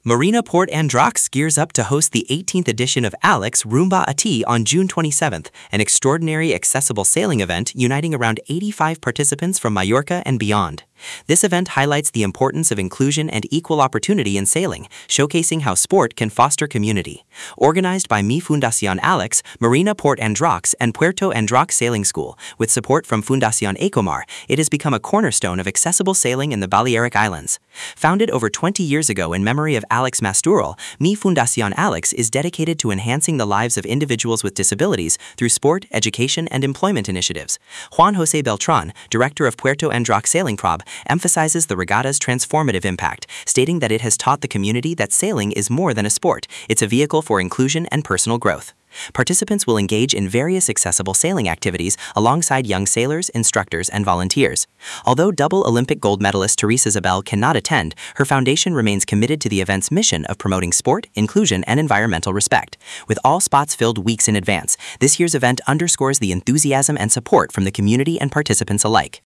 Marina Port Androx gears up to host the 18th edition of Alex Rumba Ati on June 27th, an extraordinary accessible sailing event uniting around 85 participants from Mallorca and beyond. This event highlights the importance of inclusion and equal opportunity in sailing, showcasing how sport can foster community. Organized by Mi Fundación Alex, Marina Port Androx, and Puerto Androx Sailing School, with support from Fundación Ecomar, it has become a cornerstone of accessible sailing in the Balearic Islands. Founded over 20 years ago in memory of Alex Masturol, Mi Fundación Alex is dedicated to enhancing the lives of individuals with disabilities through sport, education, and employment initiatives. Juan José Beltrán, director of Puerto Androx Sailing Club, emphasizes the regatta's transformative impact, stating that it has taught the community that sailing is more than a sport, it's a vehicle for inclusion and personal growth. Participants will engage in various accessible sailing activities alongside young sailors, instructors, and volunteers. Although double Olympic gold medalist Teresa Zabel cannot attend, her foundation remains committed to the event's mission of promoting sport, inclusion, and environmental respect. With all spots filled weeks in advance, this year's event underscores the enthusiasm and support from the community and participants alike.